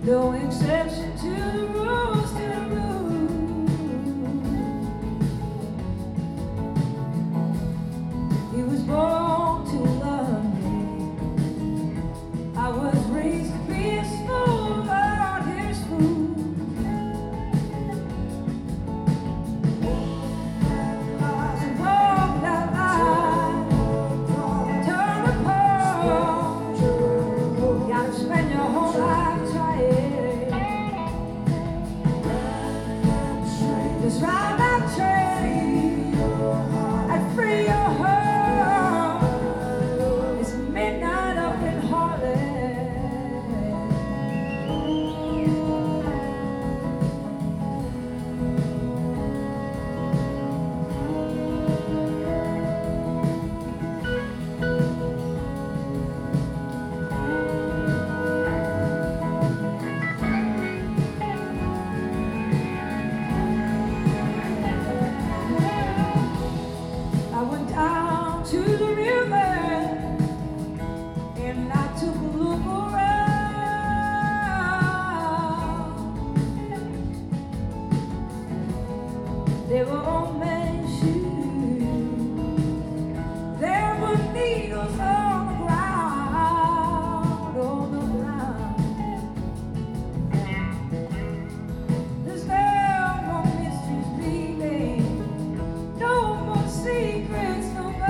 No exception to the rules, to the rules. He was born to love me. I was raised to be a fool, Lord, here's fool. So walk that line, turn the pole. Gotta spend your whole life trying. Just ride that train and free your heart. It's midnight up in Harlem. I went down to the river and I took a look around. They were old men's shoes. There were needles on the ground, on the ground. There's no more mysteries bleeding, no more secrets, no more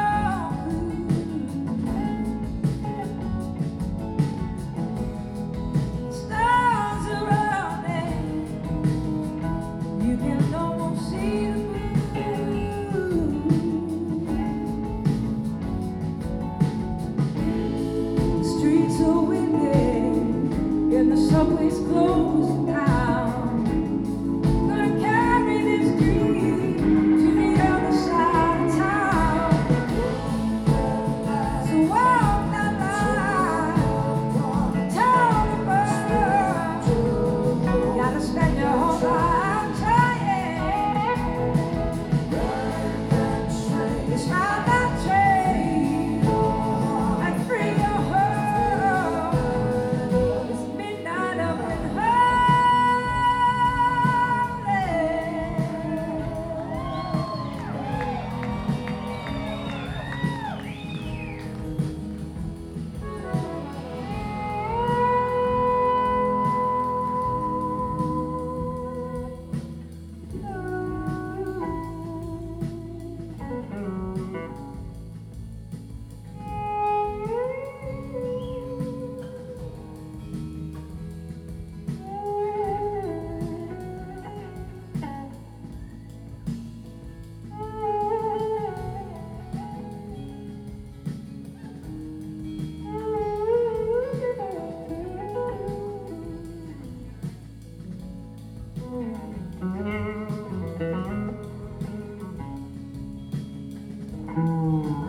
clues. Stars are running, you can almost see the moon. The streets are windy and the subway's closed down. Gonna carry this dream to the other side of town. So walk that line, tell the bird. Gotta spend your whole life trying. Just ride that train and free your heart. It's midnight up in Mm-hmm.